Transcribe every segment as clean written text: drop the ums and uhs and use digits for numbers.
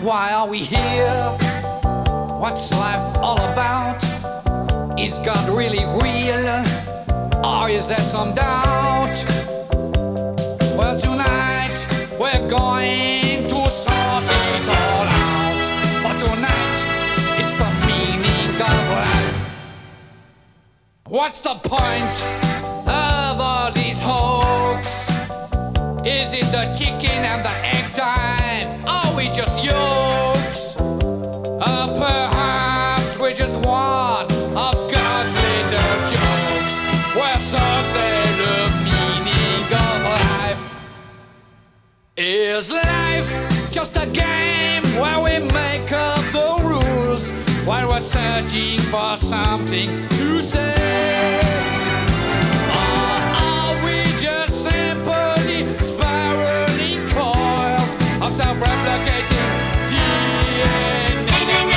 Why are we here? What's life all about? Is God really real? Or is there some doubt? Well, tonight we're going to sort it all out. For tonight, it's the meaning of life. What's the point of all these hoax? Is it the chicken and the egg time? Are we just yokes? Perhaps we're just one of God's little jokes. Well, so say the meaning of life. Is life just a game where we make up the rules while we're searching for something to say? Or are we just simply spiraling coils of self-replicating DNA?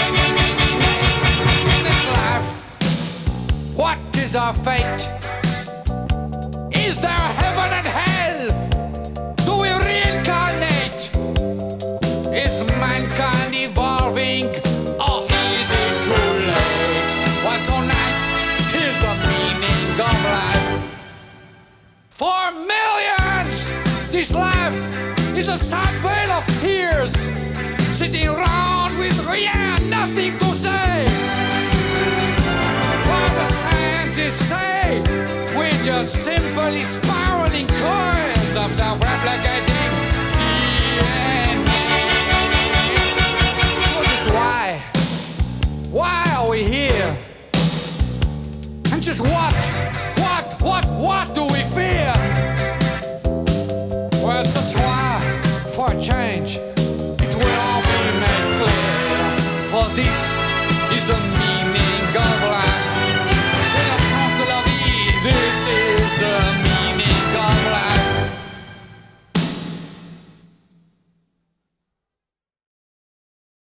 In this life, what is our fate? Is there heaven and hell? Do we reincarnate? Is mankind evolving, or is it too late? Well, tonight, here's the meaning of life. For millions, this life is a sad veil of tears, sitting around with nothing to say. While the scientists say we're just simply spiraling coils of self-replicating DNA. So just why are we here? And just what do we fear? Well, ce soir, for a change,